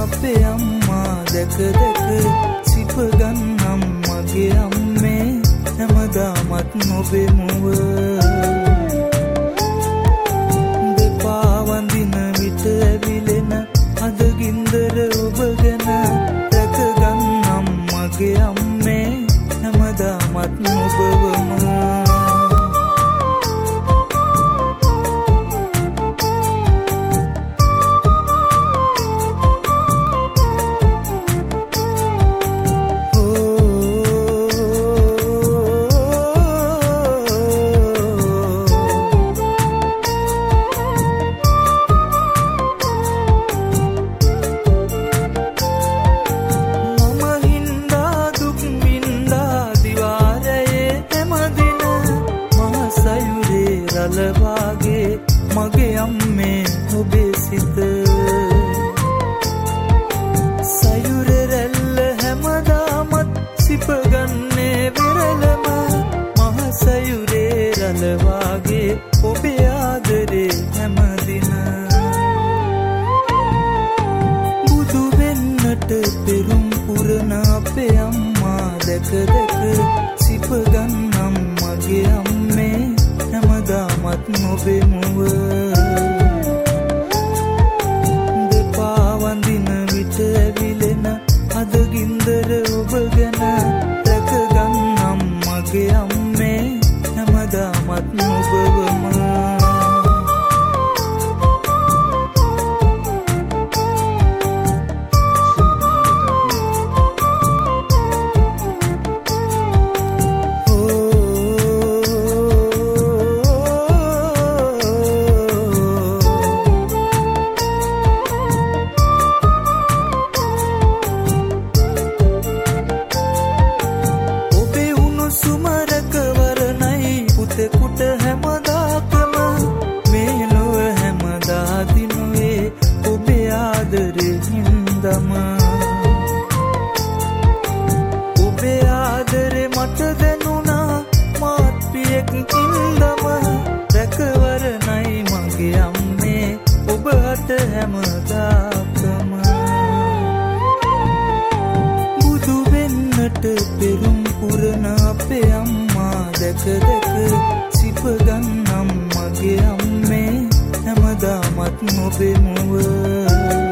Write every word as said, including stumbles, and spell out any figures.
අපේ අම්මා දැක දැක සිප ගන්නම් මගේ අම්මේ හැමදාමත් නොබේ මුව දෙපා වඳින විට ඇවිලෙන අද ගින්දර ඔබ ගැන දැක ගන්නම් මගේ අම්මේ හැමදාමත් නොබවම රලවාගේ මගේ අම්මේ ඔබේ සිත සයුර රැල්ල හැමදාමත් සිපගන්නේ විරලම මහ සයුරේ රලවාගේ ඔබේ ආදරේ හැමදින බුදු වෙන්නට පෙරුම් පුරන අපේ අම්මා දැක දැක සිපගන්නම් මගේ අම්මේ හැමදාමත් නොබේ මුව දෙපා වඳින විට ඇවිලෙන අද ගින්දර ඔබ ගැන දැක ගන්නම් මගේ අම්මේ හැමදාමත් නොබවම කුට හැමදාකම මේ ලොව හැමදා දිනුවේ ඔබේ ආදරේ හින්දම ඔබේ ආදරේ මට දැනුණා මාත් පියෙක් ඉඳම රැකවරණයි මගේ අම්මේ ඔබට හැමදාකම බුදු වෙන්නට පෙරුම් පුරන අපේ අම්මා දැක දැක සිප ගන්නම් මගේ අම්මේ හැමදාමත් නොබේ මුව